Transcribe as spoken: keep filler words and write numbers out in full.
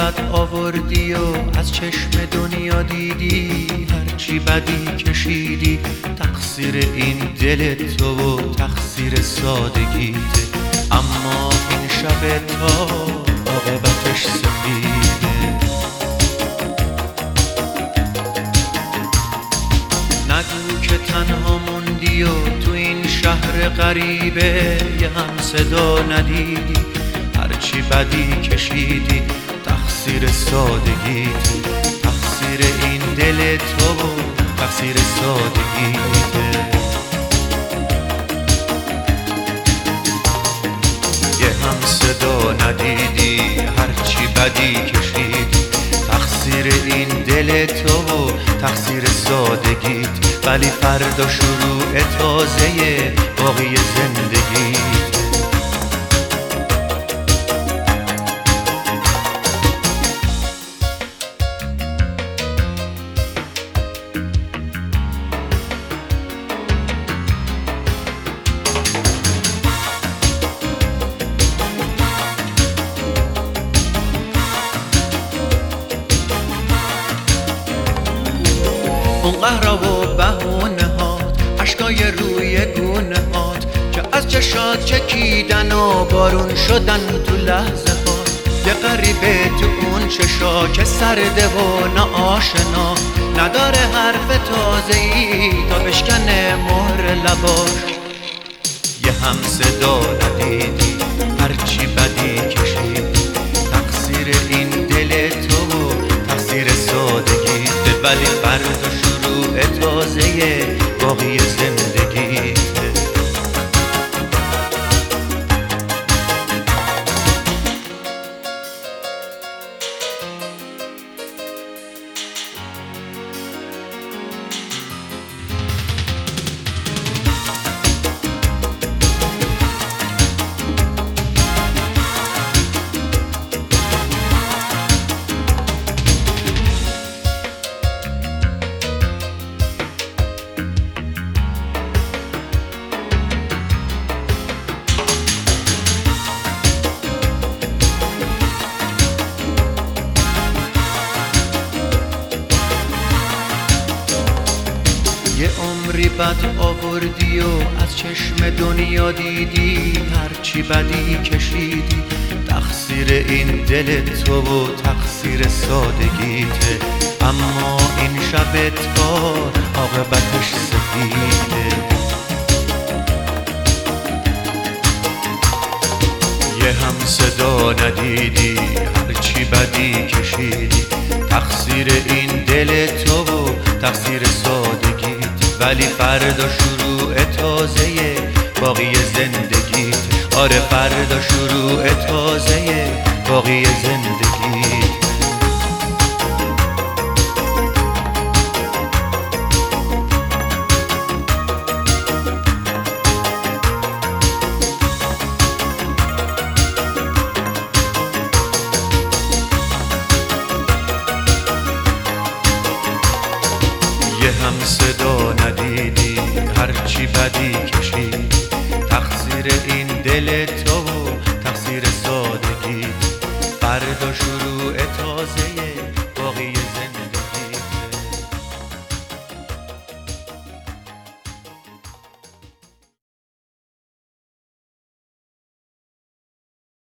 بد آوردی و از چشم دنیا دیدی، هرچی بدی کشیدی تقصیر این دل تو و تقصیر سادگیته. اما این شب تا عاقبتش سفیده. نگو که تنها موندی و تو این شهر غریبه یه هم صدا ندیدی، هرچی بدی کشیدی تقصیر سادگیته. تقصیر این دل تو و تقصیر سادگیته. یه هم صدا ندیدی، هرچی بدی کشیدی تقصیر این دل تو و تقصیر سادگیت. ولی فردا شروع تازه باقی زندگیت. اون قهرا و بهونه هات، عشقای روی گونه هات که از چشات چکیدن و بارون شدن تو لحظه هات. یه غریبه تو اون چشا که سرده و ناآشنا، نداره حرف تازه‌ای تا بشکنه مهر لباش. یه هم صدا ندیدی، هرچی بدی کشیدی تقصیر این دل تو و تقصیر سادگیت. ولی فردا شروع تازه باقی زندگیت. یه عمری بد آوردی و از چشم دنیا دیدی، هرچی بدی کشیدی تقصیر این دل تو و تقصیر سادگیته. اما این شب تار عاقبتش سفیده. یه هم صدا ندیدی، هرچی بدی کشیدی تقصیر این دل تو و تقصیر سادگیت. ولی فردا شروع تازه باقی زندگیت. آره فردا شروع تازه باقی زندگیت. یه هم صدا ندیدی، هرچی بدی کشیدی تقصیر این دل تو و تقصیر سادگیت. فردا شروع تازه